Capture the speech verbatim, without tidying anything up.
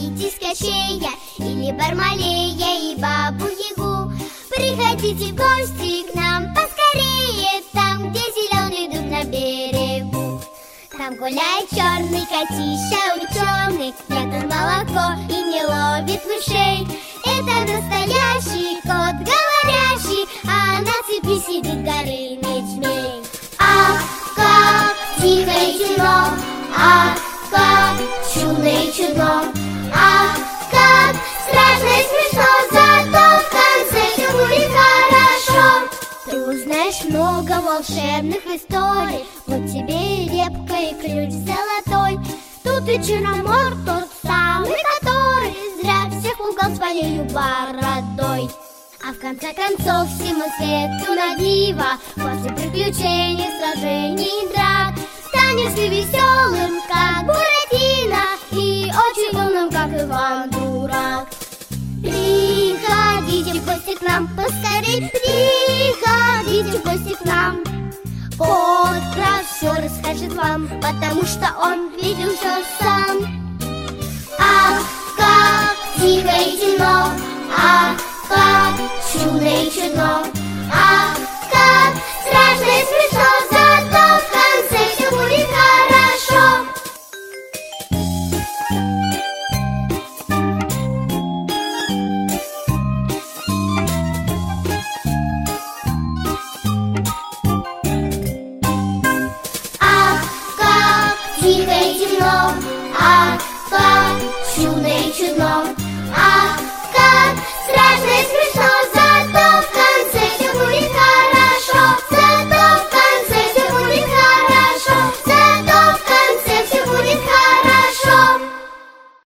боитесь Кощея или Бармалея и Бабу-Ягу, приходите в гости к нам поскорее, там, где зеленый дуб на берегу. Там гуляет черный котища ученый, прятан молоко и не ловит мышей. Это настоящий кот говорящий, а на цепи сидит Горыныч змей. Ах, как тихо и темно, ах, как чудно и чудно, ах, как страшно и смешно, зато в конце все будет хорошо. Ты узнаешь много волшебных историй, вот тебе и репка, и ключ золотой. Тут и Черномор, тот самый, который зря всех пугал своей бородой. А в конце концов всему свету на диво, после приключений, сражений и драк, станешь ты веселым, как Буратино, и очень умным, как Иван Дурак. Приходите в гости к нам поскорей, приходите в гости к нам. Кот про все расскажет вам, потому что он видел все сам. Ах, как тихо и темно, ах, как чудно и чудно, ах, как страшно и смешно, зато в конце все будет хорошо. Ах, как тихо и темно, ах, как чудно и чудно,